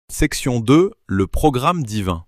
Section 2. Le programme divin.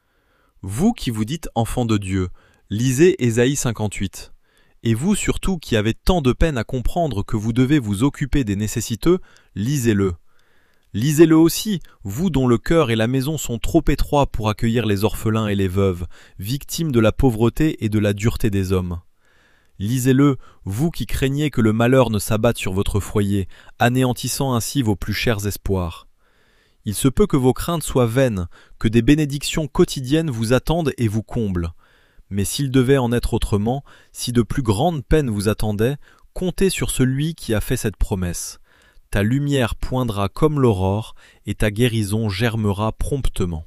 Vous qui vous dites enfants de Dieu, lisez Ésaïe 58. Et vous surtout qui avez tant de peine à comprendre que vous devez vous occuper des nécessiteux, lisez-le. Lisez-le aussi, vous dont le cœur et la maison sont trop étroits pour accueillir les orphelins et les veuves, victimes de la pauvreté et de la dureté des hommes. Lisez-le, vous qui craignez que le malheur ne s'abatte sur votre foyer, anéantissant ainsi vos plus chers espoirs. Il se peut que vos craintes soient vaines, que des bénédictions quotidiennes vous attendent et vous comblent. Mais s'il devait en être autrement, si de plus grandes peines vous attendaient, comptez sur celui qui a fait cette promesse. Ta lumière poindra comme l'aurore, et ta guérison germera promptement.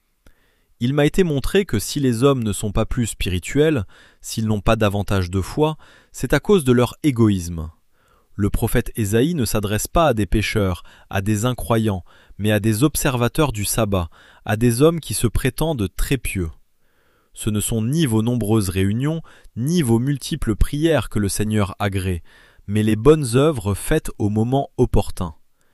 Il m'a été montré que si les hommes ne sont pas plus spirituels, s'ils n'ont pas davantage de foi, c'est à cause de leur égoïsme. Le prophète Ésaïe ne s'adresse pas à des pécheurs, à des incroyants, mais à des observateurs du sabbat, à des hommes qui se prétendent très pieux. Ce ne sont ni vos nombreuses réunions, ni vos multiples prières que le Seigneur agrée, mais les bonnes œuvres faites au moment opportun.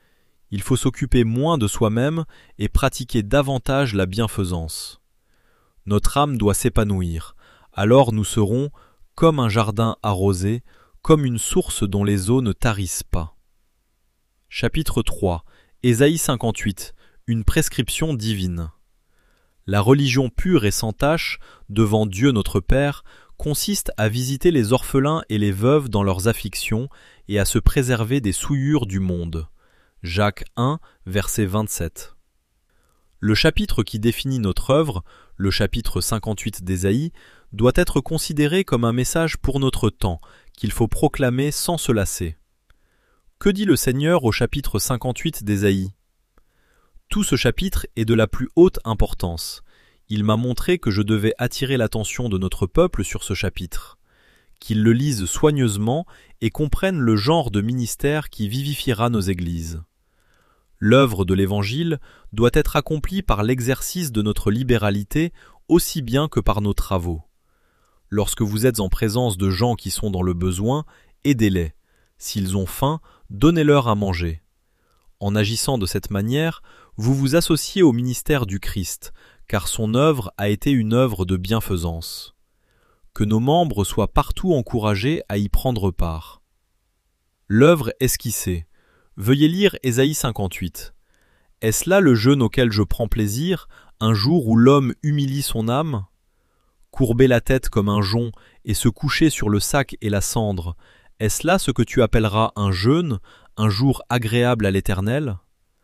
Il faut s'occuper moins de soi-même et pratiquer davantage la bienfaisance. Notre âme doit s'épanouir, alors nous serons comme un jardin arrosé, comme une source dont les eaux ne tarissent pas. Chapitre 3. Ésaïe 58. Une prescription divine. La religion pure et sans tache, devant Dieu notre Père, consiste à visiter les orphelins et les veuves dans leurs afflictions et à se préserver des souillures du monde. Jacques 1, verset 27. Le chapitre qui définit notre œuvre, le chapitre 58 d'Ésaïe, doit être considéré comme un message pour notre temps, qu'il faut proclamer sans se lasser. Que dit le Seigneur au chapitre 58 d'Ésaïe ? Tout ce chapitre est de la plus haute importance. Il m'a montré que je devais attirer l'attention de notre peuple sur ce chapitre, qu'ils le lisent soigneusement et comprennent le genre de ministère qui vivifiera nos églises. L'œuvre de l'Évangile doit être accomplie par l'exercice de notre libéralité aussi bien que par nos travaux. Lorsque vous êtes en présence de gens qui sont dans le besoin, aidez-les. S'ils ont faim, donnez-leur à manger. En agissant de cette manière, vous vous associez au ministère du Christ, car son œuvre a été une œuvre de bienfaisance. Que nos membres soient partout encouragés à y prendre part. L'œuvre esquissée. Veuillez lire Ésaïe 58. Est-ce là le jeûne auquel je prends plaisir, un jour où l'homme humilie son âme ? Courber la tête comme un jonc et se coucher sur le sac et la cendre, est-ce là ce que tu appelleras un jeûne, un jour agréable à l'Éternel ?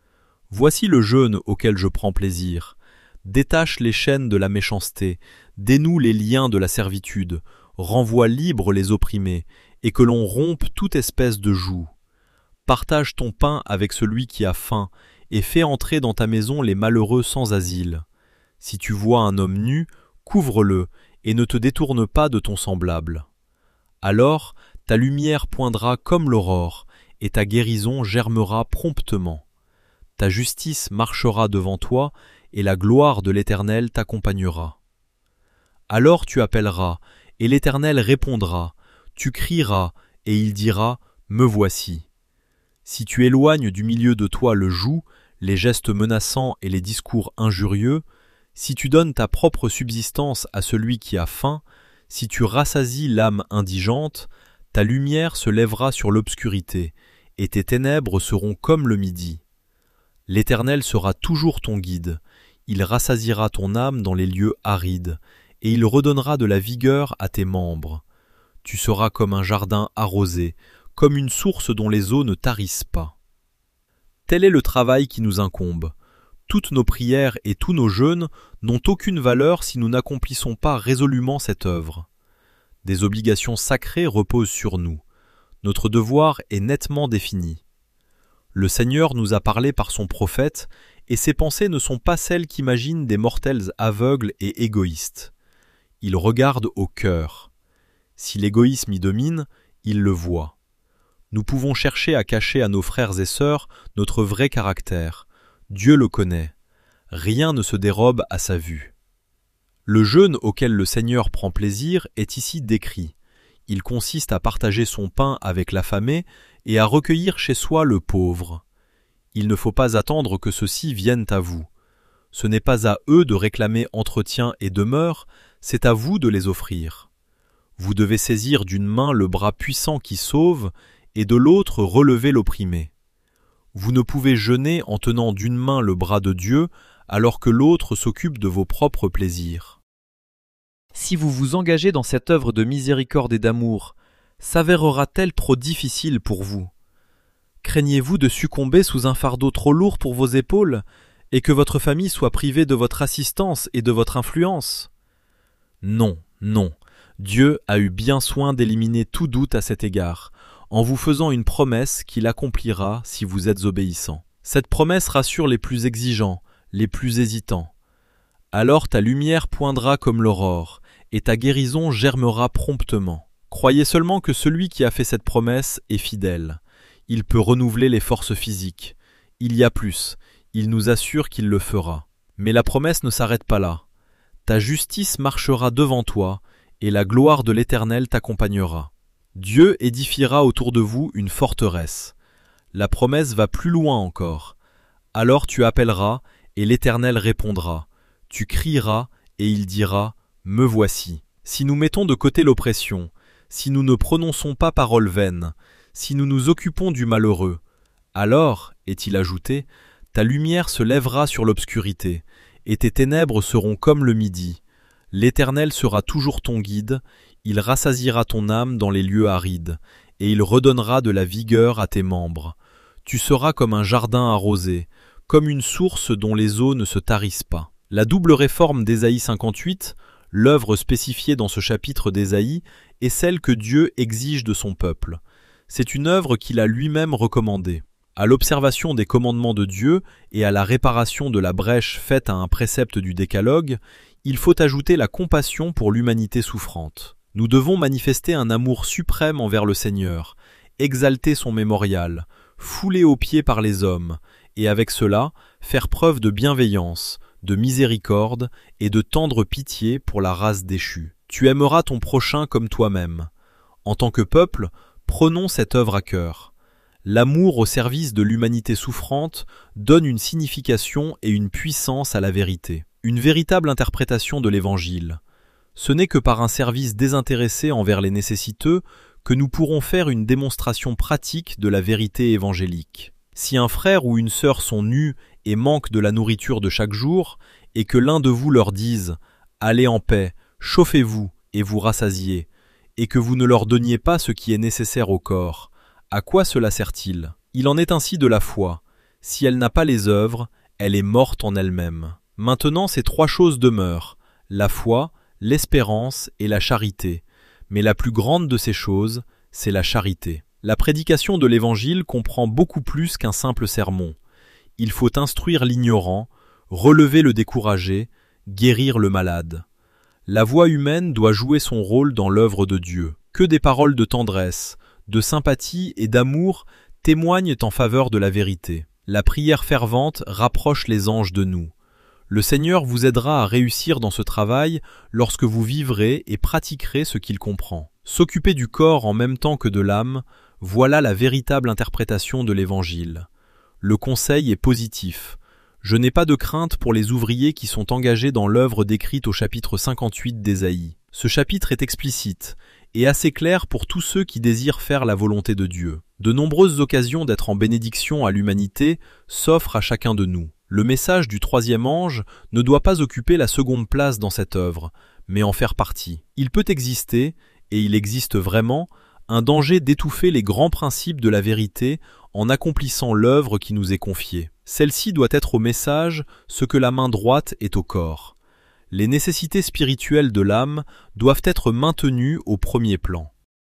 Voici le jeûne auquel je prends plaisir. Détache les chaînes de la méchanceté, dénoue les liens de la servitude, renvoie libres les opprimés, et que l'on rompe toute espèce de joug. Partage ton pain avec celui qui a faim, et fais entrer dans ta maison les malheureux sans asile. Si tu vois un homme nu, couvre-le, et ne te détourne pas de ton semblable. Alors ta lumière poindra comme l'aurore, et ta guérison germera promptement. Ta justice marchera devant toi, et la gloire de l'Éternel t'accompagnera. Alors tu appelleras, et l'Éternel répondra, tu crieras, et il dira, me voici. Si tu éloignes du milieu de toi le joug, les gestes menaçants et les discours injurieux, si tu donnes ta propre subsistance à celui qui a faim, si tu rassasies l'âme indigente, ta lumière se lèvera sur l'obscurité, et tes ténèbres seront comme le midi. L'Éternel sera toujours ton guide, il rassasiera ton âme dans les lieux arides, et il redonnera de la vigueur à tes membres. Tu seras comme un jardin arrosé, comme une source dont les eaux ne tarissent pas. Tel est le travail qui nous incombe. Toutes nos prières et tous nos jeûnes n'ont aucune valeur si nous n'accomplissons pas résolument cette œuvre. Des obligations sacrées reposent sur nous. Notre devoir est nettement défini. Le Seigneur nous a parlé par son prophète, et ses pensées ne sont pas celles qu'imaginent des mortels aveugles et égoïstes. Il regarde au cœur. Si l'égoïsme y domine, il le voit. Nous pouvons chercher à cacher à nos frères et sœurs notre vrai caractère. Dieu le connaît. Rien ne se dérobe à sa vue. Le jeûne auquel le Seigneur prend plaisir est ici décrit. Il consiste à partager son pain avec l'affamé et à recueillir chez soi le pauvre. Il ne faut pas attendre que ceux-ci viennent à vous. Ce n'est pas à eux de réclamer entretien et demeure, c'est à vous de les offrir. Vous devez saisir d'une main le bras puissant qui sauve et de l'autre relever l'opprimé. Vous ne pouvez jeûner en tenant d'une main le bras de Dieu alors que l'autre s'occupe de vos propres plaisirs. Si vous vous engagez dans cette œuvre de miséricorde et d'amour, s'avérera-t-elle trop difficile pour vous? Craignez-vous de succomber sous un fardeau trop lourd pour vos épaules et que votre famille soit privée de votre assistance et de votre influence? Non, non, Dieu a eu bien soin d'éliminer tout doute à cet égard, en vous faisant une promesse qu'il accomplira si vous êtes obéissants. Cette promesse rassure les plus exigeants, les plus hésitants. Alors ta lumière poindra comme l'aurore, et ta guérison germera promptement. Croyez seulement que celui qui a fait cette promesse est fidèle. Il peut renouveler les forces physiques. Il y a plus, il nous assure qu'il le fera. Mais la promesse ne s'arrête pas là. Ta justice marchera devant toi, et la gloire de l'Éternel t'accompagnera. Dieu édifiera autour de vous une forteresse. La promesse va plus loin encore. Alors tu appelleras, et l'Éternel répondra. Tu crieras, et il dira, « Me voici ». Si nous mettons de côté l'oppression, si nous ne prononçons pas parole vaine, si nous nous occupons du malheureux, alors, est-il ajouté, ta lumière se lèvera sur l'obscurité, et tes ténèbres seront comme le midi. L'Éternel sera toujours ton guide, il rassasiera ton âme dans les lieux arides, et il redonnera de la vigueur à tes membres. Tu seras comme un jardin arrosé, comme une source dont les eaux ne se tarissent pas. La double réforme d'Ésaïe 58, l'œuvre spécifiée dans ce chapitre d'Ésaïe, est celle que Dieu exige de son peuple. C'est une œuvre qu'il a lui-même recommandée. À l'observation des commandements de Dieu et à la réparation de la brèche faite à un précepte du Décalogue, il faut ajouter la compassion pour l'humanité souffrante. Nous devons manifester un amour suprême envers le Seigneur, exalter son mémorial, fouler aux pieds par les hommes, et avec cela, faire preuve de bienveillance, de miséricorde et de tendre pitié pour la race déchue. Tu aimeras ton prochain comme toi-même. En tant que peuple, prenons cette œuvre à cœur. L'amour au service de l'humanité souffrante donne une signification et une puissance à la vérité. Une véritable interprétation de l'Évangile. Ce n'est que par un service désintéressé envers les nécessiteux que nous pourrons faire une démonstration pratique de la vérité évangélique. Si un frère ou une sœur sont nus et manquent de la nourriture de chaque jour, et que l'un de vous leur dise « Allez en paix, chauffez-vous et vous rassasiez », et que vous ne leur donniez pas ce qui est nécessaire au corps, à quoi cela sert-il? Il en est ainsi de la foi. Si elle n'a pas les œuvres, elle est morte en elle-même. Maintenant, ces trois choses demeurent, la foi, l'espérance et la charité. Mais la plus grande de ces choses, c'est la charité. La prédication de l'Évangile comprend beaucoup plus qu'un simple sermon. Il faut instruire l'ignorant, relever le découragé, guérir le malade. La voix humaine doit jouer son rôle dans l'œuvre de Dieu. Que des paroles de tendresse, de sympathie et d'amour témoignent en faveur de la vérité. La prière fervente rapproche les anges de nous. Le Seigneur vous aidera à réussir dans ce travail lorsque vous vivrez et pratiquerez ce qu'il comprend. S'occuper du corps en même temps que de l'âme, voilà la véritable interprétation de l'Évangile. Le conseil est positif. Je n'ai pas de crainte pour les ouvriers qui sont engagés dans l'œuvre décrite au chapitre 58 d'Ésaïe. Ce chapitre est explicite et assez clair pour tous ceux qui désirent faire la volonté de Dieu. De nombreuses occasions d'être en bénédiction à l'humanité s'offrent à chacun de nous. Le message du troisième ange ne doit pas occuper la seconde place dans cette œuvre, mais en faire partie. Il peut exister, et il existe vraiment, un danger d'étouffer les grands principes de la vérité en accomplissant l'œuvre qui nous est confiée. Celle-ci doit être au message ce que la main droite est au corps. Les nécessités spirituelles de l'âme doivent être maintenues au premier plan.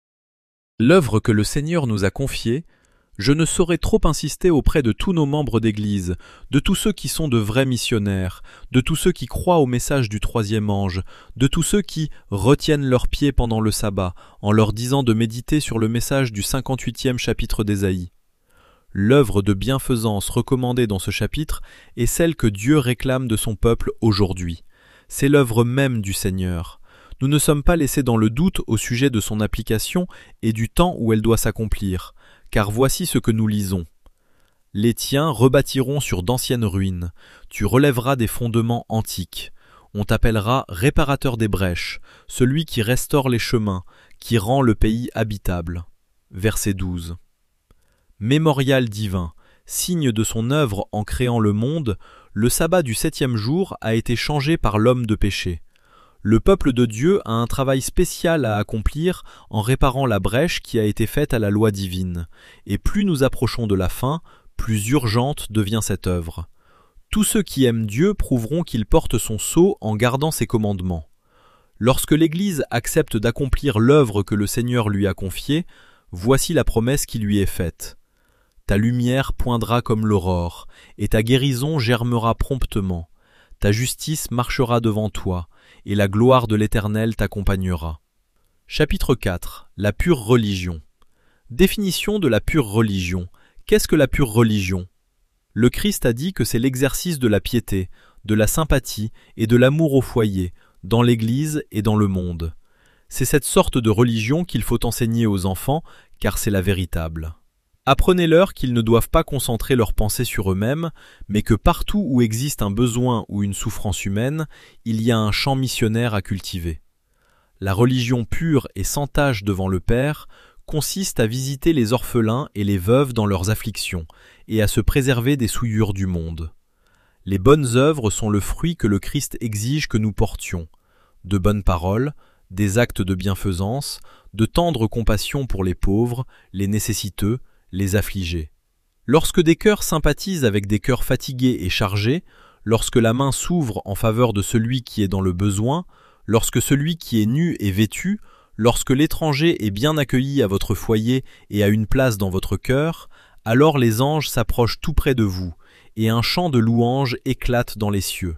L'œuvre que le Seigneur nous a confiée, je ne saurais trop insister auprès de tous nos membres d'Église, de tous ceux qui sont de vrais missionnaires, de tous ceux qui croient au message du troisième ange, de tous ceux qui retiennent leurs pieds pendant le sabbat en leur disant de méditer sur le message du 58e chapitre d'Ésaïe. L'œuvre de bienfaisance recommandée dans ce chapitre est celle que Dieu réclame de son peuple aujourd'hui. C'est l'œuvre même du Seigneur. Nous ne sommes pas laissés dans le doute au sujet de son application et du temps où elle doit s'accomplir, car voici ce que nous lisons. Les tiens rebâtiront sur d'anciennes ruines, tu relèveras des fondements antiques. On t'appellera réparateur des brèches, celui qui restaure les chemins, qui rend le pays habitable. Verset 12. Mémorial divin, signe de son œuvre en créant le monde, le sabbat du 7e jour a été changé par l'homme de péché. Le peuple de Dieu a un travail spécial à accomplir en réparant la brèche qui a été faite à la loi divine, et plus nous approchons de la fin, plus urgente devient cette œuvre. Tous ceux qui aiment Dieu prouveront qu'il porte son sceau en gardant ses commandements. Lorsque l'Église accepte d'accomplir l'œuvre que le Seigneur lui a confiée, voici la promesse qui lui est faite. Ta lumière poindra comme l'aurore, et ta guérison germera promptement. Ta justice marchera devant toi, et la gloire de l'Éternel t'accompagnera. Chapitre 4. La pure religion. Définition de la pure religion. Qu'est-ce que la pure religion ? Le Christ a dit que c'est l'exercice de la piété, de la sympathie et de l'amour au foyer, dans l'Église et dans le monde. C'est cette sorte de religion qu'il faut enseigner aux enfants, car c'est la véritable. Apprenez-leur qu'ils ne doivent pas concentrer leurs pensées sur eux-mêmes, mais que partout où existe un besoin ou une souffrance humaine, il y a un champ missionnaire à cultiver. La religion pure et sans tache devant le Père consiste à visiter les orphelins et les veuves dans leurs afflictions, et à se préserver des souillures du monde. Les bonnes œuvres sont le fruit que le Christ exige que nous portions, de bonnes paroles, des actes de bienfaisance, de tendre compassion pour les pauvres, les nécessiteux, les affligés. Lorsque des cœurs sympathisent avec des cœurs fatigués et chargés, lorsque la main s'ouvre en faveur de celui qui est dans le besoin, lorsque celui qui est nu est vêtu, lorsque l'étranger est bien accueilli à votre foyer et a une place dans votre cœur, alors les anges s'approchent tout près de vous, et un chant de louange éclate dans les cieux.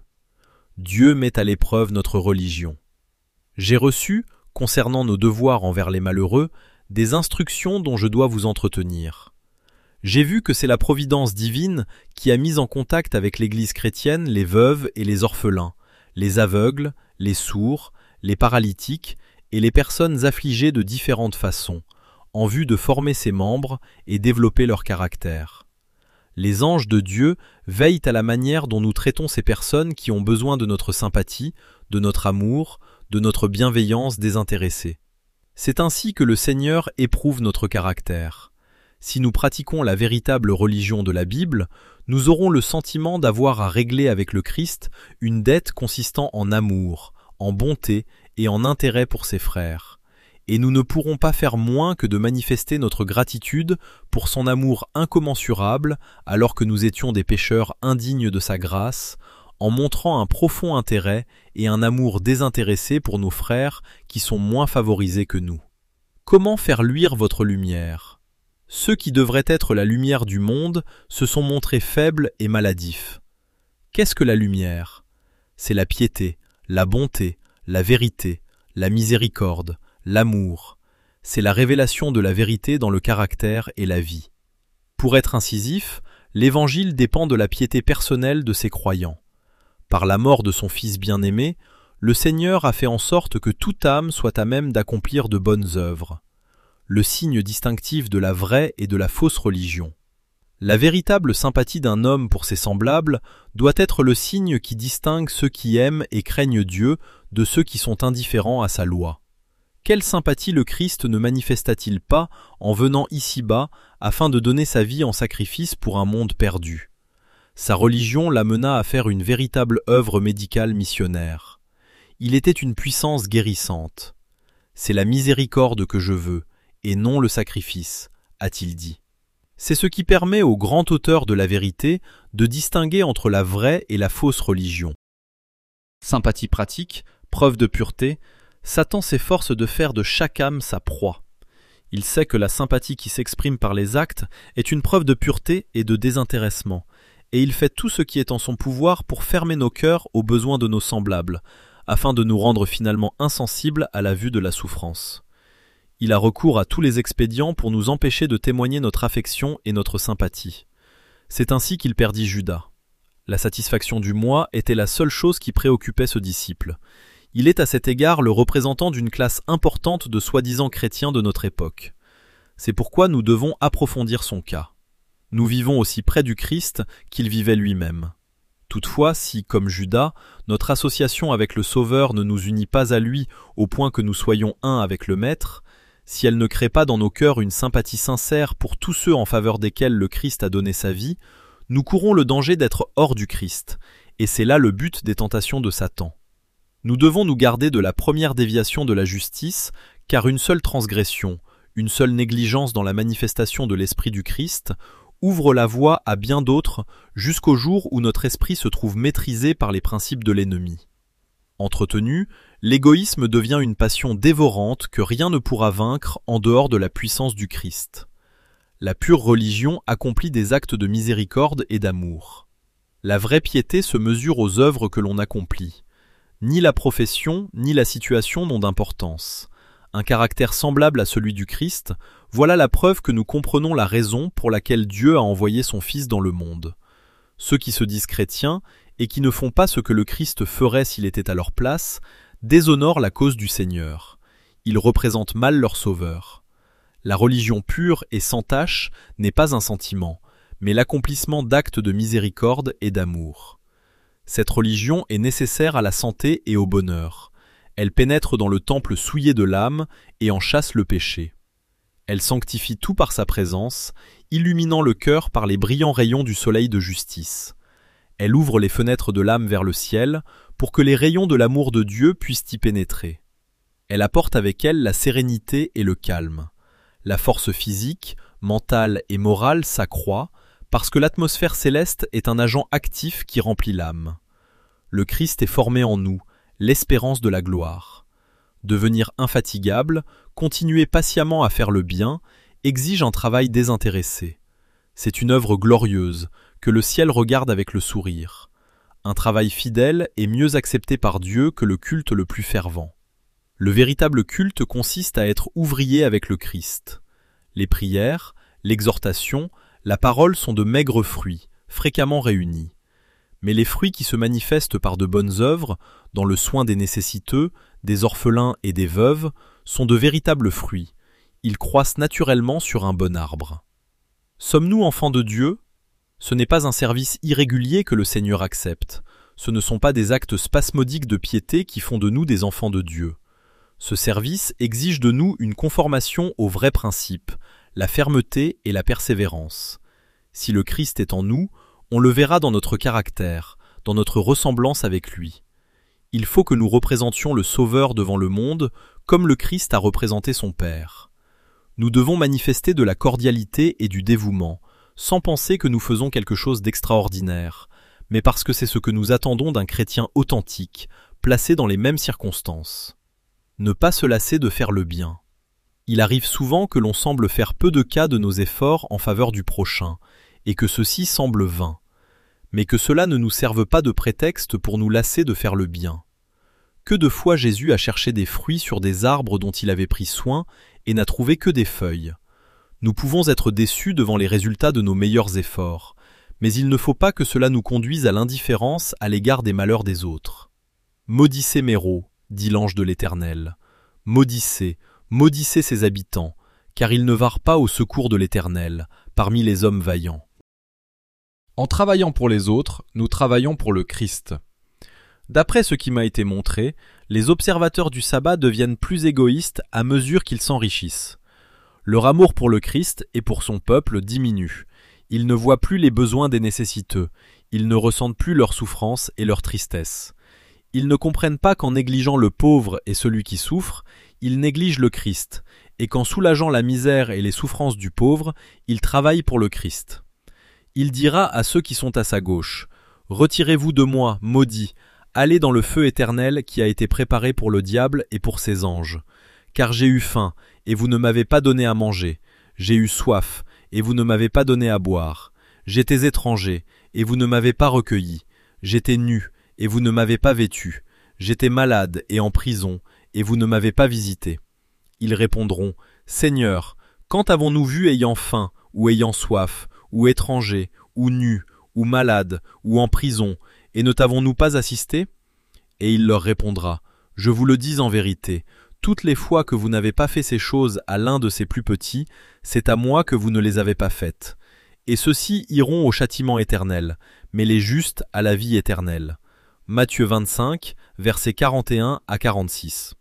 Dieu met à l'épreuve notre religion. J'ai reçu, concernant nos devoirs envers les malheureux, des instructions dont je dois vous entretenir. J'ai vu que c'est la providence divine qui a mis en contact avec l'Église chrétienne les veuves et les orphelins, les aveugles, les sourds, les paralytiques et les personnes affligées de différentes façons, en vue de former ses membres et développer leur caractère. Les anges de Dieu veillent à la manière dont nous traitons ces personnes qui ont besoin de notre sympathie, de notre amour, de notre bienveillance désintéressée. C'est ainsi que le Seigneur éprouve notre caractère. Si nous pratiquons la véritable religion de la Bible, nous aurons le sentiment d'avoir à régler avec le Christ une dette consistant en amour, en bonté et en intérêt pour ses frères. Et nous ne pourrons pas faire moins que de manifester notre gratitude pour son amour incommensurable alors que nous étions des pécheurs indignes de sa grâce, en montrant un profond intérêt et un amour désintéressé pour nos frères qui sont moins favorisés que nous. Comment faire luire votre lumière ? Ceux qui devraient être la lumière du monde se sont montrés faibles et maladifs. Qu'est-ce que la lumière ? C'est la piété, la bonté, la vérité, la miséricorde, l'amour. C'est la révélation de la vérité dans le caractère et la vie. Pour être incisif, l'Évangile dépend de la piété personnelle de ses croyants. Par la mort de son Fils bien-aimé, le Seigneur a fait en sorte que toute âme soit à même d'accomplir de bonnes œuvres. Le signe distinctif de la vraie et de la fausse religion. La véritable sympathie d'un homme pour ses semblables doit être le signe qui distingue ceux qui aiment et craignent Dieu de ceux qui sont indifférents à sa loi. Quelle sympathie le Christ ne manifesta-t-il pas en venant ici-bas afin de donner sa vie en sacrifice pour un monde perdu ? Sa religion l'amena à faire une véritable œuvre médicale missionnaire. Il était une puissance guérissante. C'est la miséricorde que je veux, et non le sacrifice, a-t-il dit. C'est ce qui permet au grand auteur de la vérité de distinguer entre la vraie et la fausse religion. Sympathie pratique, preuve de pureté, Satan s'efforce de faire de chaque âme sa proie. Il sait que la sympathie qui s'exprime par les actes est une preuve de pureté et de désintéressement, et il fait tout ce qui est en son pouvoir pour fermer nos cœurs aux besoins de nos semblables, afin de nous rendre finalement insensibles à la vue de la souffrance. Il a recours à tous les expédients pour nous empêcher de témoigner notre affection et notre sympathie. C'est ainsi qu'il perdit Judas. La satisfaction du moi était la seule chose qui préoccupait ce disciple. Il est à cet égard le représentant d'une classe importante de soi-disant chrétiens de notre époque. C'est pourquoi nous devons approfondir son cas. Nous vivons aussi près du Christ qu'il vivait lui-même. Toutefois, si, comme Judas, notre association avec le Sauveur ne nous unit pas à lui au point que nous soyons un avec le Maître, si elle ne crée pas dans nos cœurs une sympathie sincère pour tous ceux en faveur desquels le Christ a donné sa vie, nous courons le danger d'être hors du Christ, et c'est là le but des tentations de Satan. Nous devons nous garder de la première déviation de la justice, car une seule transgression, une seule négligence dans la manifestation de l'Esprit du Christ, ouvre la voie à bien d'autres jusqu'au jour où notre esprit se trouve maîtrisé par les principes de l'ennemi. Entretenu, l'égoïsme devient une passion dévorante que rien ne pourra vaincre en dehors de la puissance du Christ. La pure religion accomplit des actes de miséricorde et d'amour. La vraie piété se mesure aux œuvres que l'on accomplit. Ni la profession, ni la situation n'ont d'importance. Un caractère semblable à celui du Christ, voilà la preuve que nous comprenons la raison pour laquelle Dieu a envoyé son Fils dans le monde. Ceux qui se disent chrétiens et qui ne font pas ce que le Christ ferait s'il était à leur place, déshonorent la cause du Seigneur. Ils représentent mal leur Sauveur. La religion pure et sans tache n'est pas un sentiment, mais l'accomplissement d'actes de miséricorde et d'amour. Cette religion est nécessaire à la santé et au bonheur. Elle pénètre dans le temple souillé de l'âme et en chasse le péché. Elle sanctifie tout par sa présence, illuminant le cœur par les brillants rayons du soleil de justice. Elle ouvre les fenêtres de l'âme vers le ciel pour que les rayons de l'amour de Dieu puissent y pénétrer. Elle apporte avec elle la sérénité et le calme. La force physique, mentale et morale s'accroît parce que l'atmosphère céleste est un agent actif qui remplit l'âme. Le Christ est formé en nous, l'espérance de la gloire. Devenir infatigable, continuer patiemment à faire le bien, exige un travail désintéressé. C'est une œuvre glorieuse, que le ciel regarde avec le sourire. Un travail fidèle est mieux accepté par Dieu que le culte le plus fervent. Le véritable culte consiste à être ouvrier avec le Christ. Les prières, l'exhortation, la parole sont de maigres fruits, fréquemment réunis. Mais les fruits qui se manifestent par de bonnes œuvres, dans le soin des nécessiteux, des orphelins et des veuves, sont de véritables fruits. Ils croissent naturellement sur un bon arbre. Sommes-nous enfants de Dieu ? Ce n'est pas un service irrégulier que le Seigneur accepte. Ce ne sont pas des actes spasmodiques de piété qui font de nous des enfants de Dieu. Ce service exige de nous une conformation aux vrais principes, la fermeté et la persévérance. Si le Christ est en nous, on le verra dans notre caractère, dans notre ressemblance avec lui. Il faut que nous représentions le Sauveur devant le monde, comme le Christ a représenté son Père. Nous devons manifester de la cordialité et du dévouement, sans penser que nous faisons quelque chose d'extraordinaire, mais parce que c'est ce que nous attendons d'un chrétien authentique, placé dans les mêmes circonstances. Ne pas se lasser de faire le bien. Il arrive souvent que l'on semble faire peu de cas de nos efforts en faveur du prochain, et que ceux-ci semblent vains. Mais que cela ne nous serve pas de prétexte pour nous lasser de faire le bien. Que de fois Jésus a cherché des fruits sur des arbres dont il avait pris soin et n'a trouvé que des feuilles. Nous pouvons être déçus devant les résultats de nos meilleurs efforts, mais il ne faut pas que cela nous conduise à l'indifférence à l'égard des malheurs des autres. Maudissez Méro, dit l'ange de l'Éternel. Maudissez, maudissez ses habitants, car ils ne vinrent pas au secours de l'Éternel, parmi les hommes vaillants. En travaillant pour les autres, nous travaillons pour le Christ. D'après ce qui m'a été montré, les observateurs du sabbat deviennent plus égoïstes à mesure qu'ils s'enrichissent. Leur amour pour le Christ et pour son peuple diminue. Ils ne voient plus les besoins des nécessiteux, ils ne ressentent plus leurs souffrances et leur tristesse. Ils ne comprennent pas qu'en négligeant le pauvre et celui qui souffre, ils négligent le Christ, et qu'en soulageant la misère et les souffrances du pauvre, ils travaillent pour le Christ. Il dira à ceux qui sont à sa gauche, « Retirez-vous de moi, maudits, allez dans le feu éternel qui a été préparé pour le diable et pour ses anges. Car j'ai eu faim, et vous ne m'avez pas donné à manger. J'ai eu soif, et vous ne m'avez pas donné à boire. J'étais étranger, et vous ne m'avez pas recueilli. J'étais nu, et vous ne m'avez pas vêtu. J'étais malade et en prison, et vous ne m'avez pas visité. » Ils répondront, « Seigneur, quand avons-nous vu ayant faim, ou ayant soif, ou étranger, ou nu, ou malade, ou en prison, et ne t'avons-nous pas assisté ?» Et il leur répondra, « Je vous le dis en vérité, toutes les fois que vous n'avez pas fait ces choses à l'un de ces plus petits, c'est à moi que vous ne les avez pas faites. et ceux-ci iront au châtiment éternel, mais les justes à la vie éternelle. Matthieu 25, versets 41 à 46.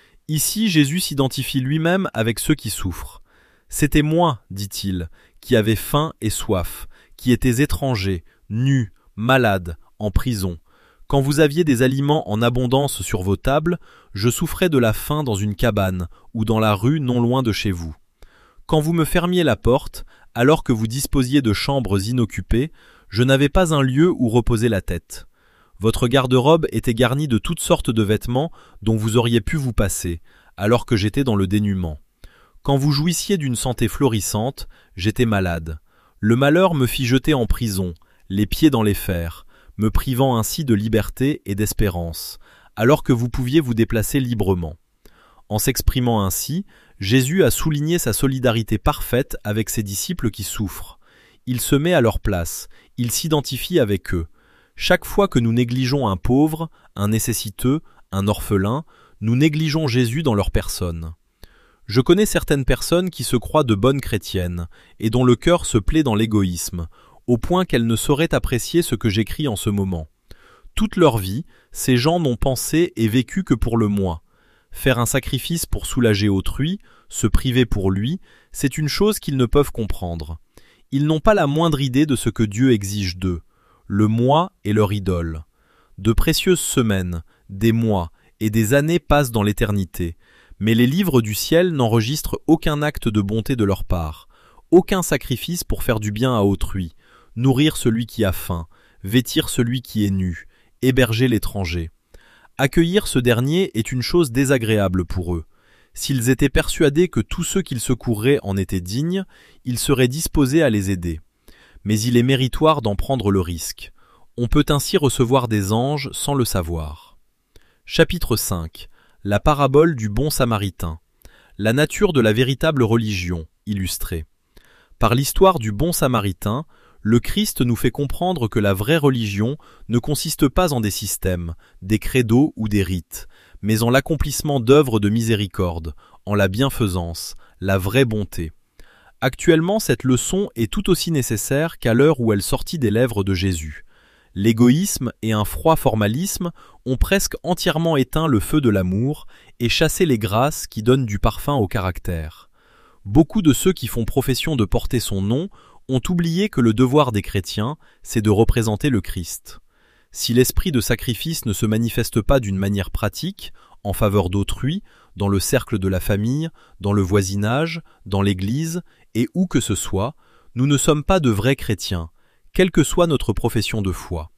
Ici, Jésus s'identifie lui-même avec ceux qui souffrent. « C'était moi, dit-il, qui avais faim et soif, qui étais étranger, nu, malade, en prison. Quand vous aviez des aliments en abondance sur vos tables, je souffrais de la faim dans une cabane ou dans la rue non loin de chez vous. Quand vous me fermiez la porte, alors que vous disposiez de chambres inoccupées, je n'avais pas un lieu où reposer la tête. Votre garde-robe était garnie de toutes sortes de vêtements dont vous auriez pu vous passer, alors que j'étais dans le dénuement. Quand vous jouissiez d'une santé florissante, j'étais malade. Le malheur me fit jeter en prison, les pieds dans les fers, me privant ainsi de liberté et d'espérance, alors que vous pouviez vous déplacer librement. » En s'exprimant ainsi, Jésus a souligné sa solidarité parfaite avec ses disciples qui souffrent. Il se met à leur place, il s'identifie avec eux. Chaque fois que nous négligeons un pauvre, un nécessiteux, un orphelin, nous négligeons Jésus dans leur personne. Je connais certaines personnes qui se croient de bonnes chrétiennes et dont le cœur se plaît dans l'égoïsme, au point qu'elles ne sauraient apprécier ce que j'écris en ce moment. Toute leur vie, ces gens n'ont pensé et vécu que pour le moi. Faire un sacrifice pour soulager autrui, se priver pour lui, c'est une chose qu'ils ne peuvent comprendre. Ils n'ont pas la moindre idée de ce que Dieu exige d'eux. Le moi est leur idole. De précieuses semaines, des mois et des années passent dans l'éternité, mais les livres du ciel n'enregistrent aucun acte de bonté de leur part, aucun sacrifice pour faire du bien à autrui, nourrir celui qui a faim, vêtir celui qui est nu, héberger l'étranger. Accueillir ce dernier est une chose désagréable pour eux. S'ils étaient persuadés que tous ceux qu'ils secourraient en étaient dignes, ils seraient disposés à les aider. Mais il est méritoire d'en prendre le risque. On peut ainsi recevoir des anges sans le savoir. Chapitre 5. La parabole du bon samaritain. La nature de la véritable religion, illustrée. Par l'histoire du bon samaritain, le Christ nous fait comprendre que la vraie religion ne consiste pas en des systèmes, des credos ou des rites, mais en l'accomplissement d'œuvres de miséricorde, en la bienfaisance, la vraie bonté. Actuellement, cette leçon est tout aussi nécessaire qu'à l'heure où elle sortit des lèvres de Jésus. L'égoïsme et un froid formalisme ont presque entièrement éteint le feu de l'amour et chassé les grâces qui donnent du parfum au caractère. Beaucoup de ceux qui font profession de porter son nom ont oublié que le devoir des chrétiens, c'est de représenter le Christ. Si l'esprit de sacrifice ne se manifeste pas d'une manière pratique, en faveur d'autrui, dans le cercle de la famille, dans le voisinage, dans l'Église, et où que ce soit, nous ne sommes pas de vrais chrétiens, quelle que soit notre profession de foi.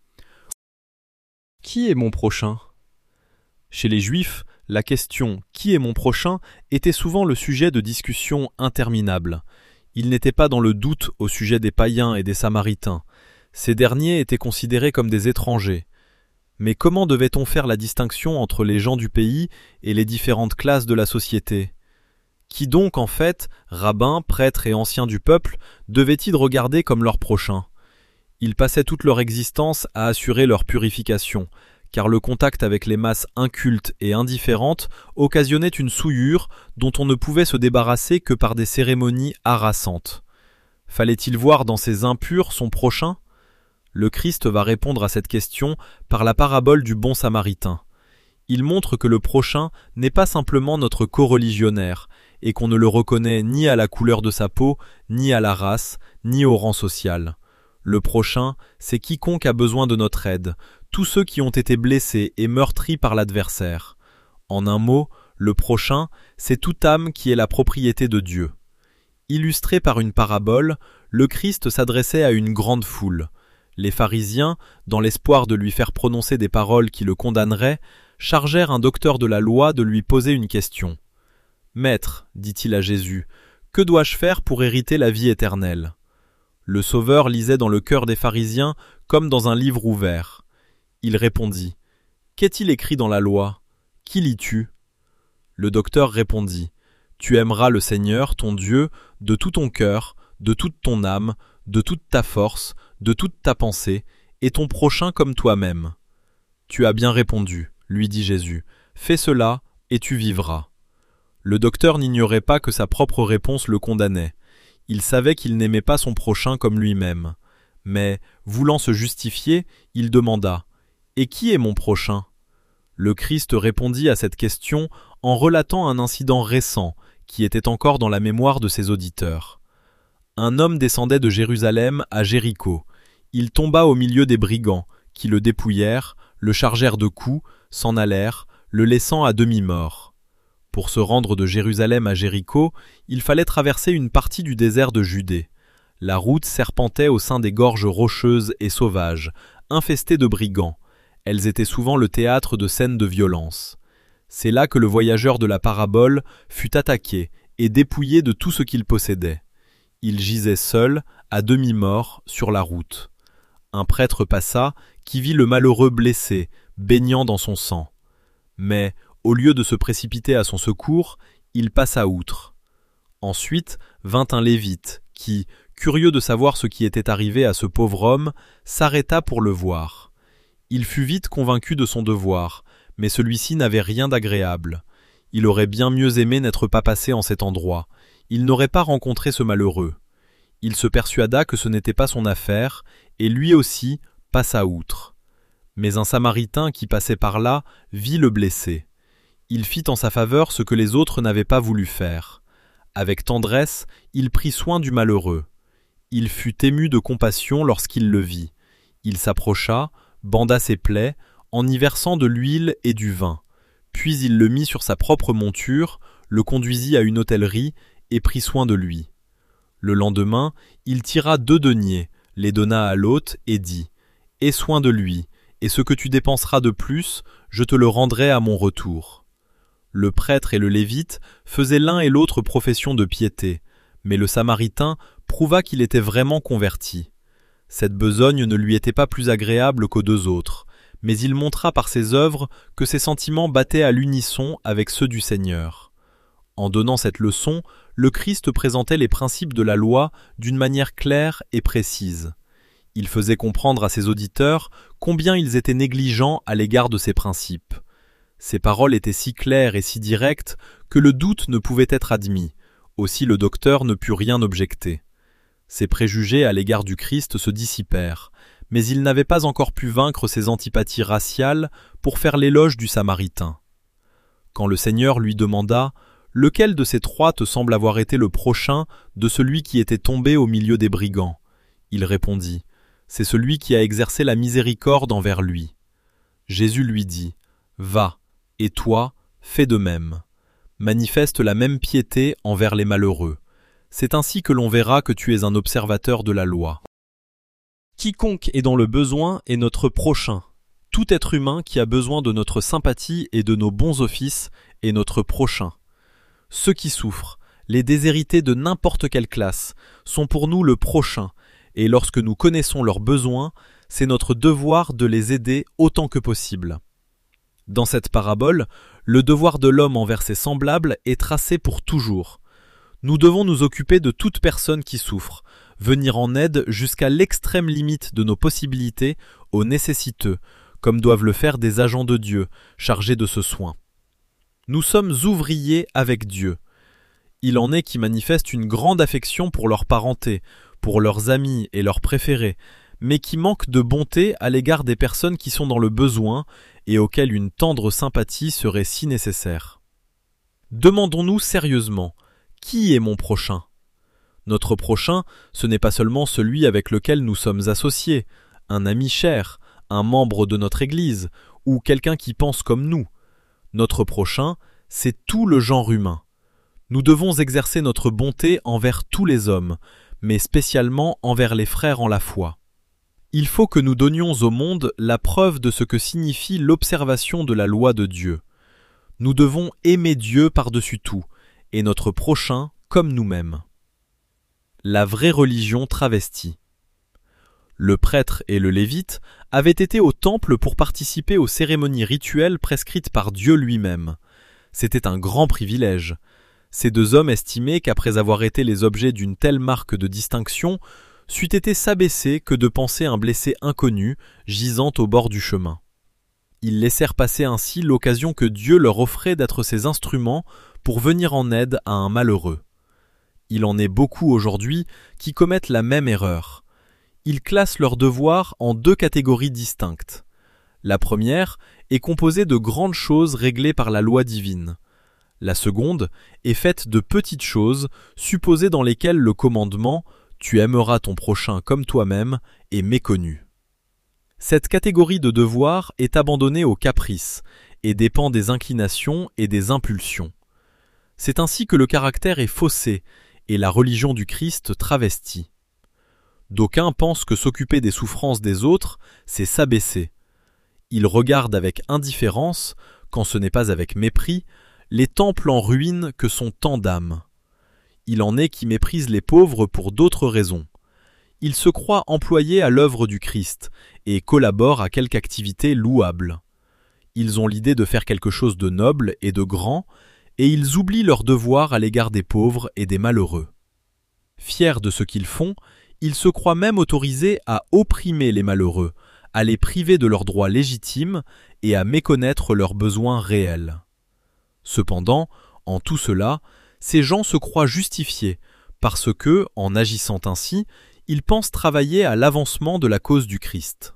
Qui est mon prochain ? Chez les Juifs, la question « Qui est mon prochain ?» était souvent le sujet de discussions interminables. Ils n'étaient pas dans le doute au sujet des païens et des samaritains. Ces derniers étaient considérés comme des étrangers. Mais comment devait-on faire la distinction entre les gens du pays et les différentes classes de la société ? Qui donc, en fait, rabbins, prêtres et anciens du peuple, devaient-ils regarder comme leurs prochains ? Ils passaient toute leur existence à assurer leur purification, car le contact avec les masses incultes et indifférentes occasionnait une souillure dont on ne pouvait se débarrasser que par des cérémonies harassantes. Fallait-il voir dans ces impurs son prochain ? Le Christ va répondre à cette question par la parabole du bon samaritain. Il montre que le prochain n'est pas simplement notre coreligionnaire, et qu'on ne le reconnaît ni à la couleur de sa peau, ni à la race, ni au rang social. Le prochain, c'est quiconque a besoin de notre aide, tous ceux qui ont été blessés et meurtris par l'adversaire. En un mot, le prochain, c'est toute âme qui est la propriété de Dieu. Illustré par une parabole, le Christ s'adressait à une grande foule. Les pharisiens, dans l'espoir de lui faire prononcer des paroles qui le condamneraient, chargèrent un docteur de la loi de lui poser une question. « Maître, dit-il à Jésus, que dois-je faire pour hériter la vie éternelle ?» Le Sauveur lisait dans le cœur des pharisiens comme dans un livre ouvert. Il répondit « Qu'est-il écrit dans la loi ? Qui lis-tu » Le docteur répondit « Tu aimeras le Seigneur, ton Dieu, de tout ton cœur, de toute ton âme, de toute ta force, de toute ta pensée, et ton prochain comme toi-même. » « Tu as bien répondu, lui dit Jésus, fais cela et tu vivras. » Le docteur n'ignorait pas que sa propre réponse le condamnait. Il savait qu'il n'aimait pas son prochain comme lui-même. Mais, voulant se justifier, il demanda « Et qui est mon prochain ?» Le Christ répondit à cette question en relatant un incident récent qui était encore dans la mémoire de ses auditeurs. Un homme descendait de Jérusalem à Jéricho. Il tomba au milieu des brigands, qui le dépouillèrent, le chargèrent de coups, s'en allèrent, le laissant à demi-mort. Pour se rendre de Jérusalem à Jéricho, il fallait traverser une partie du désert de Judée. La route serpentait au sein des gorges rocheuses et sauvages, infestées de brigands. Elles étaient souvent le théâtre de scènes de violence. C'est là que le voyageur de la parabole fut attaqué et dépouillé de tout ce qu'il possédait. Il gisait seul, à demi-mort, sur la route. Un prêtre passa, qui vit le malheureux blessé, baignant dans son sang. Mais, au lieu de se précipiter à son secours, il passa outre. Ensuite vint un lévite, qui, curieux de savoir ce qui était arrivé à ce pauvre homme, s'arrêta pour le voir. Il fut vite convaincu de son devoir, mais celui-ci n'avait rien d'agréable. Il aurait bien mieux aimé n'être pas passé en cet endroit. Il n'aurait pas rencontré ce malheureux. Il se persuada que ce n'était pas son affaire, et lui aussi passa outre. Mais un Samaritain qui passait par là vit le blessé. Il fit en sa faveur ce que les autres n'avaient pas voulu faire. Avec tendresse, il prit soin du malheureux. Il fut ému de compassion lorsqu'il le vit. Il s'approcha, banda ses plaies, en y versant de l'huile et du vin. Puis il le mit sur sa propre monture, le conduisit à une hôtellerie et prit soin de lui. Le lendemain, il tira 2 deniers, les donna à l'hôte et dit « Aie soin de lui, et ce que tu dépenseras de plus, je te le rendrai à mon retour. » Le prêtre et le lévite faisaient l'un et l'autre profession de piété, mais le Samaritain prouva qu'il était vraiment converti. Cette besogne ne lui était pas plus agréable qu'aux 2 autres, mais il montra par ses œuvres que ses sentiments battaient à l'unisson avec ceux du Seigneur. En donnant cette leçon, le Christ présentait les principes de la loi d'une manière claire et précise. Il faisait comprendre à ses auditeurs combien ils étaient négligents à l'égard de ces principes. Ses paroles étaient si claires et si directes que le doute ne pouvait être admis. Aussi le docteur ne put rien objecter. Ses préjugés à l'égard du Christ se dissipèrent, mais il n'avait pas encore pu vaincre ses antipathies raciales pour faire l'éloge du Samaritain. Quand le Seigneur lui demanda « Lequel de ces 3 te semble avoir été le prochain de celui qui était tombé au milieu des brigands ?» Il répondit « C'est celui qui a exercé la miséricorde envers lui. » Jésus lui dit « Va, et toi, fais de même. Manifeste la même piété envers les malheureux. C'est ainsi que l'on verra que tu es un observateur de la loi. » Quiconque est dans le besoin est notre prochain. Tout être humain qui a besoin de notre sympathie et de nos bons offices est notre prochain. Ceux qui souffrent, les déshérités de n'importe quelle classe, sont pour nous le prochain, et lorsque nous connaissons leurs besoins, c'est notre devoir de les aider autant que possible. Dans cette parabole, le devoir de l'homme envers ses semblables est tracé pour toujours. Nous devons nous occuper de toute personne qui souffre, venir en aide jusqu'à l'extrême limite de nos possibilités aux nécessiteux, comme doivent le faire des agents de Dieu, chargés de ce soin. Nous sommes ouvriers avec Dieu. Il en est qui manifestent une grande affection pour leur parenté, pour leurs amis et leurs préférés, mais qui manquent de bonté à l'égard des personnes qui sont dans le besoin et auxquelles une tendre sympathie serait si nécessaire. Demandons-nous sérieusement, qui est mon prochain ? Notre prochain, ce n'est pas seulement celui avec lequel nous sommes associés, un ami cher, un membre de notre Église, ou quelqu'un qui pense comme nous. Notre prochain, c'est tout le genre humain. Nous devons exercer notre bonté envers tous les hommes, mais spécialement envers les frères en la foi. Il faut que nous donnions au monde la preuve de ce que signifie l'observation de la loi de Dieu. Nous devons aimer Dieu par-dessus tout, et notre prochain comme nous-mêmes. La vraie religion travestie. Le prêtre et le lévite avaient été au temple pour participer aux cérémonies rituelles prescrites par Dieu lui-même. C'était un grand privilège. Ces 2 hommes estimaient qu'après avoir été les objets d'une telle marque de distinction, c'eût été s'abaisser que de penser un blessé inconnu gisant au bord du chemin. Ils laissèrent passer ainsi l'occasion que Dieu leur offrait d'être ses instruments pour venir en aide à un malheureux. Il en est beaucoup aujourd'hui qui commettent la même erreur. Ils classent leurs devoirs en deux catégories distinctes. La première est composée de grandes choses réglées par la loi divine. La seconde est faite de petites choses, supposées dans lesquelles le commandement « Tu aimeras ton prochain comme toi-même » est méconnu. Cette catégorie de devoirs est abandonnée au caprice et dépend des inclinations et des impulsions. C'est ainsi que le caractère est faussé et la religion du Christ travestie. D'aucuns pensent que s'occuper des souffrances des autres, c'est s'abaisser. Ils regardent avec indifférence, quand ce n'est pas avec mépris, les temples en ruine que sont tant d'âmes. Il en est qui méprisent les pauvres pour d'autres raisons. Ils se croient employés à l'œuvre du Christ et collaborent à quelque activité louable. Ils ont l'idée de faire quelque chose de noble et de grand, et ils oublient leur devoir à l'égard des pauvres et des malheureux. Fiers de ce qu'ils font, ils se croient même autorisés à opprimer les malheureux, à les priver de leurs droits légitimes et à méconnaître leurs besoins réels. Cependant, en tout cela, ces gens se croient justifiés, parce que, en agissant ainsi, ils pensent travailler à l'avancement de la cause du Christ.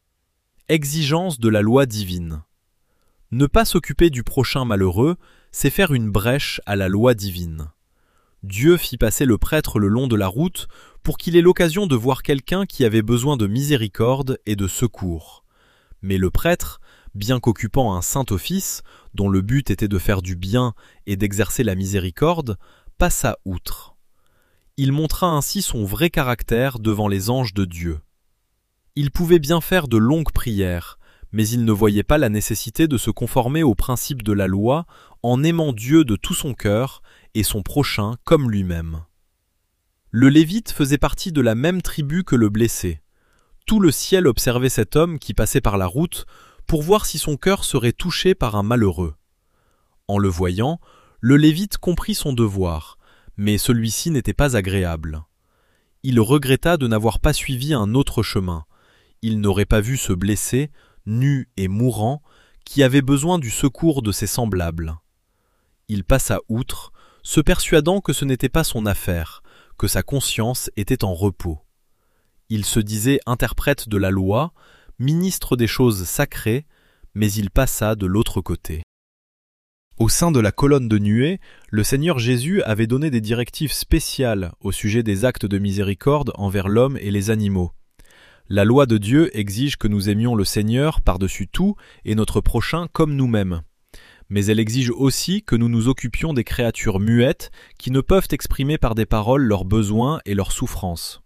Exigence de la loi divine. Ne pas s'occuper du prochain malheureux, c'est faire une brèche à la loi divine. Dieu fit passer le prêtre le long de la route pour qu'il ait l'occasion de voir quelqu'un qui avait besoin de miséricorde et de secours. Mais le prêtre, bien qu'occupant un saint office, dont le but était de faire du bien et d'exercer la miséricorde, passa outre. Il montra ainsi son vrai caractère devant les anges de Dieu. Il pouvait bien faire de longues prières, mais il ne voyait pas la nécessité de se conformer aux principes de la loi en aimant Dieu de tout son cœur et son prochain comme lui-même. Le Lévite faisait partie de la même tribu que le blessé. Tout le ciel observait cet homme qui passait par la route pour voir si son cœur serait touché par un malheureux. En le voyant, le Lévite comprit son devoir, mais celui-ci n'était pas agréable. Il regretta de n'avoir pas suivi un autre chemin. Il n'aurait pas vu ce blessé, nu et mourant, qui avait besoin du secours de ses semblables. Il passa outre, se persuadant que ce n'était pas son affaire, que sa conscience était en repos. Il se disait interprète de la loi, ministre des choses sacrées, mais il passa de l'autre côté. Au sein de la colonne de nuée, le Seigneur Jésus avait donné des directives spéciales au sujet des actes de miséricorde envers l'homme et les animaux. La loi de Dieu exige que nous aimions le Seigneur par-dessus tout et notre prochain comme nous-mêmes. Mais elle exige aussi que nous nous occupions des créatures muettes qui ne peuvent exprimer par des paroles leurs besoins et leurs souffrances.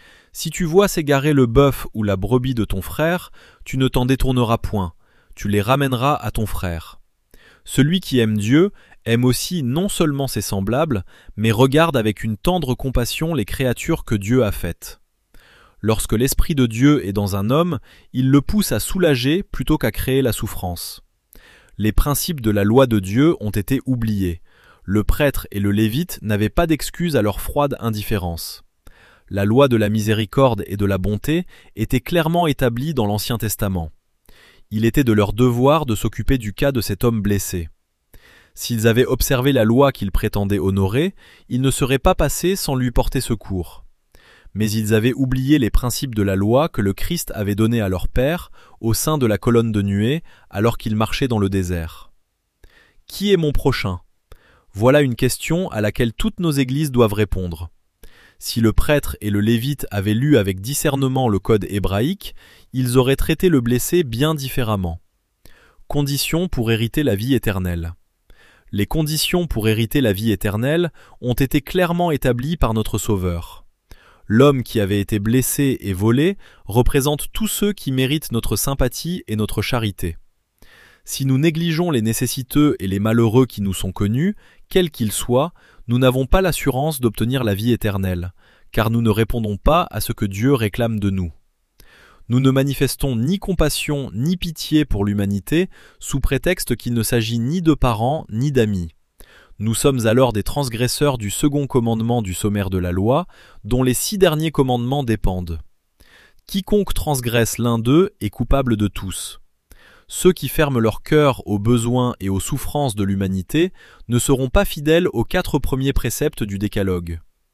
Si tu vois s'égarer le bœuf ou la brebis de ton frère, tu ne t'en détourneras point, tu les ramèneras à ton frère. Celui qui aime Dieu aime aussi non seulement ses semblables, mais regarde avec une tendre compassion les créatures que Dieu a faites. Lorsque l'Esprit de Dieu est dans un homme, il le pousse à soulager plutôt qu'à créer la souffrance. Les principes de la loi de Dieu ont été oubliés. Le prêtre et le lévite n'avaient pas d'excuse à leur froide indifférence. La loi de la miséricorde et de la bonté était clairement établie dans l'Ancien Testament. Il était de leur devoir de s'occuper du cas de cet homme blessé. S'ils avaient observé la loi qu'ils prétendaient honorer, ils ne seraient pas passés sans lui porter secours. Mais ils avaient oublié les principes de la loi que le Christ avait donnés à leur Père au sein de la colonne de nuée alors qu'ils marchaient dans le désert. Qui est mon prochain ? Voilà une question à laquelle toutes nos églises doivent répondre. Si le prêtre et le lévite avaient lu avec discernement le code hébraïque, ils auraient traité le blessé bien différemment. Conditions pour hériter la vie éternelle. Les conditions pour hériter la vie éternelle ont été clairement établies par notre Sauveur. L'homme qui avait été blessé et volé représente tous ceux qui méritent notre sympathie et notre charité. Si nous négligeons les nécessiteux et les malheureux qui nous sont connus, quels qu'ils soient, nous n'avons pas l'assurance d'obtenir la vie éternelle, car nous ne répondons pas à ce que Dieu réclame de nous. Nous ne manifestons ni compassion ni pitié pour l'humanité sous prétexte qu'il ne s'agit ni de parents ni d'amis. Nous sommes alors des transgresseurs du second commandement du sommaire de la loi, dont les 6 derniers commandements dépendent. Quiconque transgresse l'un d'eux est coupable de tous. Ceux qui ferment leur cœur aux besoins et aux souffrances de l'humanité ne seront pas fidèles aux 4 premiers préceptes du décalogue.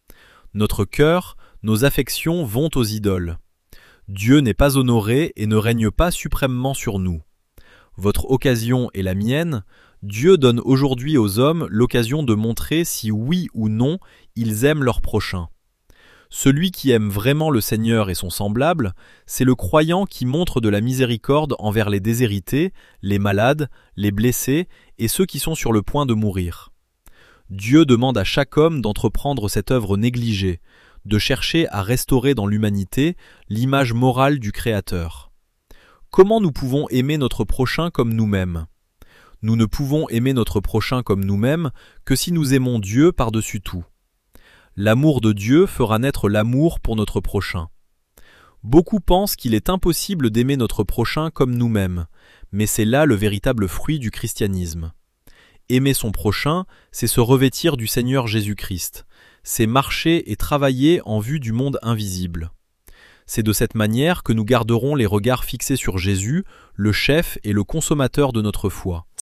Notre cœur, nos affections vont aux idoles. Dieu n'est pas honoré et ne règne pas suprêmement sur nous. Votre occasion est la mienne. Dieu donne aujourd'hui aux hommes l'occasion de montrer si oui ou non ils aiment leur prochain. Celui qui aime vraiment le Seigneur et son semblable, c'est le croyant qui montre de la miséricorde envers les déshérités, les malades, les blessés et ceux qui sont sur le point de mourir. Dieu demande à chaque homme d'entreprendre cette œuvre négligée, de chercher à restaurer dans l'humanité l'image morale du Créateur. Comment nous pouvons aimer notre prochain comme nous-mêmes ? Nous ne pouvons aimer notre prochain comme nous-mêmes que si nous aimons Dieu par-dessus tout. L'amour de Dieu fera naître l'amour pour notre prochain. Beaucoup pensent qu'il est impossible d'aimer notre prochain comme nous-mêmes, mais c'est là le véritable fruit du christianisme. Aimer son prochain, c'est se revêtir du Seigneur Jésus-Christ, c'est marcher et travailler en vue du monde invisible. C'est de cette manière que nous garderons les regards fixés sur Jésus, le chef et le consommateur de notre foi.